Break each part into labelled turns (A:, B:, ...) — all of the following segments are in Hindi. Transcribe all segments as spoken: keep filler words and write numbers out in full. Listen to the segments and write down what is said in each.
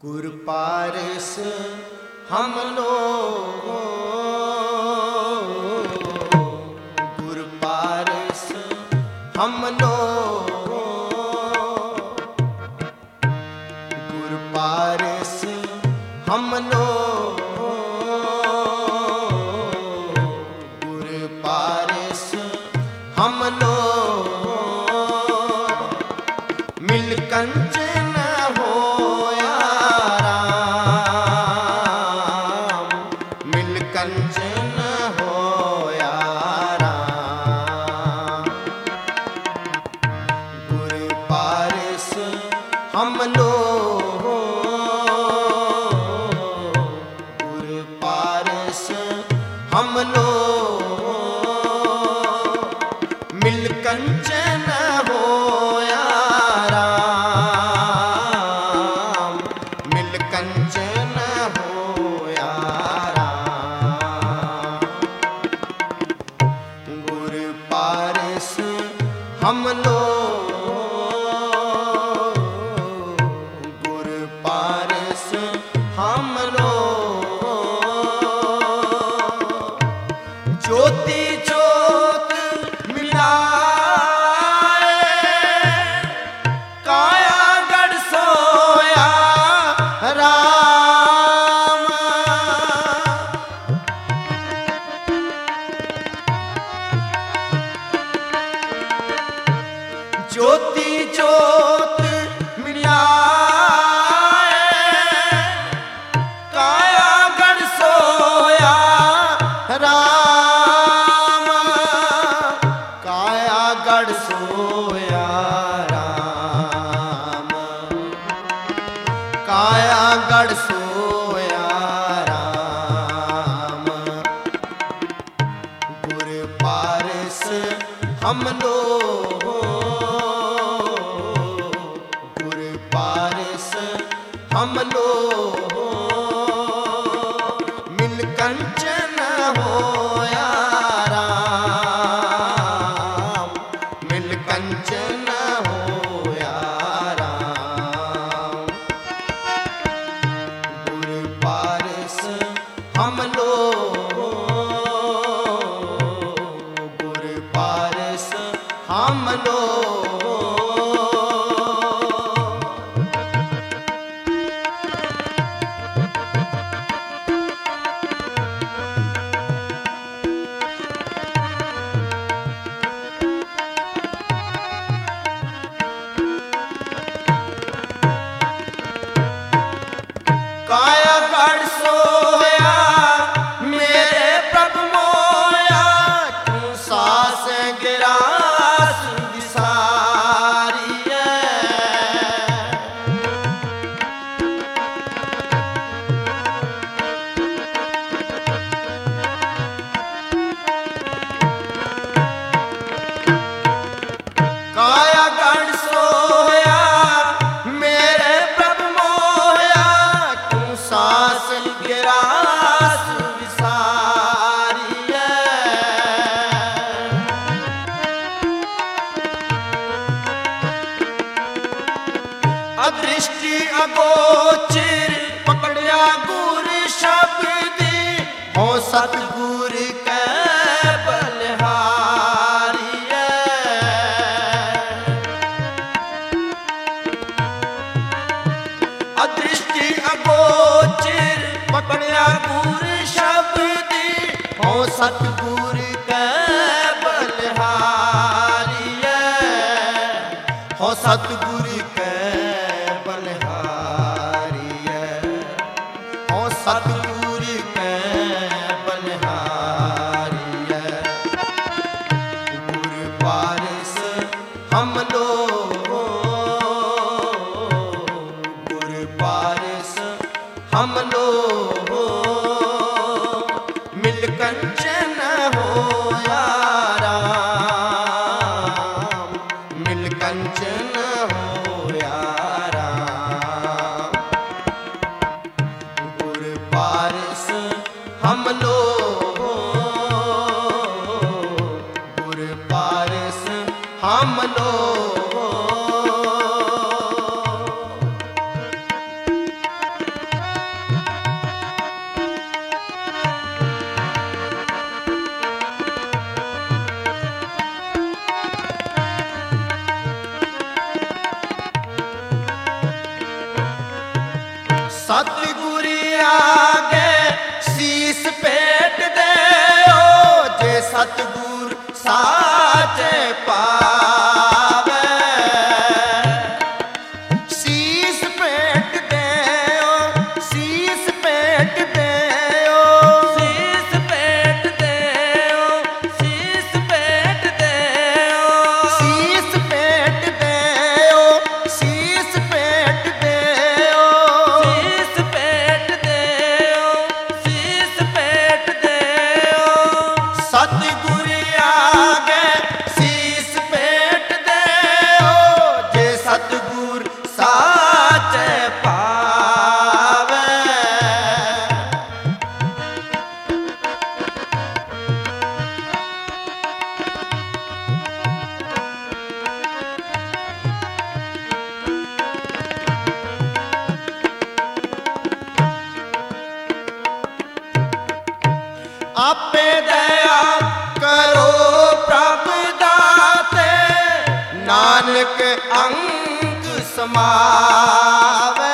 A: गुर पारस हम लोग, गुर पारस हम लोग, गुर पारस हम लोग, गुर पारस हम लोग, मिल कंचन होया राम, मिल कंचन होया राम, गुर पारस हम लोग, गुर पारस हम लोग, मिल कंचन होया राम, मिल कंचन होया राम, गुर पारस हम लोग, गुर पारस हम लोग, ज्योति ज्योत मिलाए, काया गढ़ सोया राम, ज्योति ज्योत मिलाए, काया गढ़ सोया राम, काया गढ़ सोया राम, काया गढ़ सोया राम, गुर पारस हम लोग, गुर पारस हम लोग, मिल कंचन होया राम, मिल कंचन होया राम, गुर पारस हम लोग, गुर पारस हम लोग, काया गढ़ सोया मेरे प्रभु मोया, तू सास गिरास विसारिए, काया गढ़ सोया मेरे प्रभु मोया, तू सास गिरास विसारिए, अदृष्टि अगोचर पकड़िया गुर शब्दी, हो सतगुर के बलिहारिए, अदृष्टि अगोचर पकड़िया गुर शब्दी, हो सतगुर के बलिहारिए, हो सतगुर के बलिहारिए, हो सतगुर के बलिहारिए, गुर पारस हम लोग, गुर पारस हम लोग, मिल कंचन होया राम, मिल कंचन होया राम, गुर पारस हम लोग, गुर पारस हम लोग, सतगुर आगे शीस पेट देओ, जे सतगुर साचे पावे। शीस पेट देओ, शीस पेट देओ,
B: शीस पेट देओ, शीस पेट देओ,
A: शीस पेट देओ, शीस पेट देओ।
B: शीस पेट देओ, शीस पेट देओ।
A: सतगुर आगे शीस पेट देओ, जे सतगुर साचे पावे। आपे दया करो प्रभ दाते, नानक अंग समावे।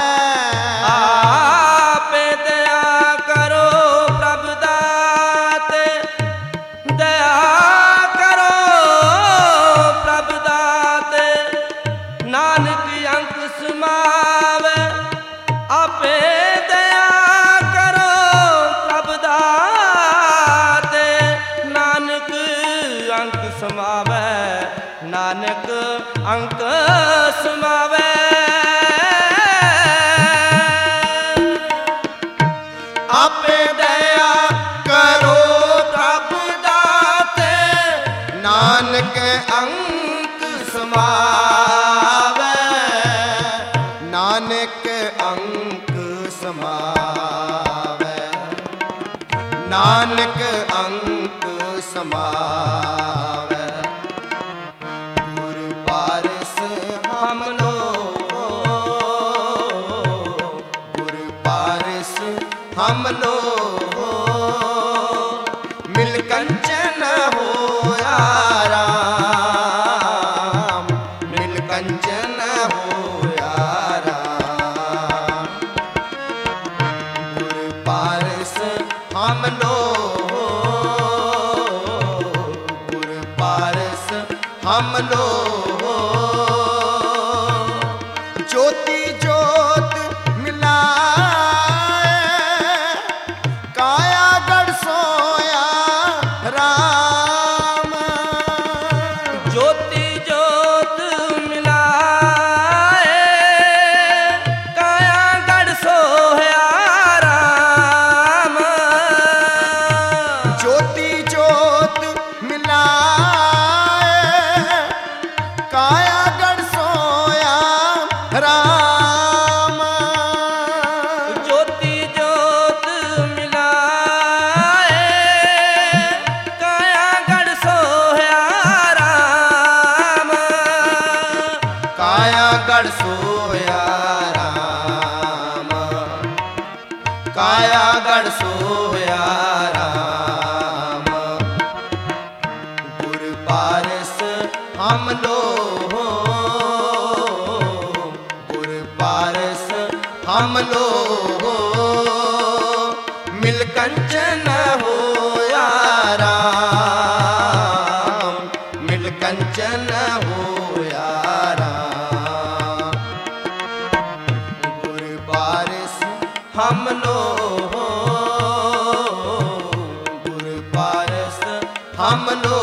B: आपे दया करो प्रभु दाते, दया करो प्रभु दाते, नानक अंक समावे। आपे दया करो प्रभु दाते, नानक अंक समावे, नानक अंक समावे।
A: आपे दया करो प्रभ दाते, नानक अंक समावे। नानक अंक समावे, नानक अंक समावे। गुर पारस हम लोगो, गुर पारस हम लोगो, मिल कंचन होया राम, मिल कंचन होया राम। गुर पारस हम लोगो, गुर पारस हम लोगो, ज्योति ज्योत मिलाए, काया गढ़ सोया राम।
B: ज्योति ज्योत मिलाए, काया गढ़ सोया राम।
A: ज्योति ज्योत मिलाए, काया गढ़ सोया राम।
B: ज्योति ज्योत मिलाए, काया गढ़ सोया राम।
A: काया गढ़ सोया राम, काया गढ़ सोया राम। गुर पारस हम लोगो, गुर पारस हम लोगो, मिल कंचन होया राम, मिल कंचन होया राम। गुर पारस हम लोगो, गुर पारस हम लोगो,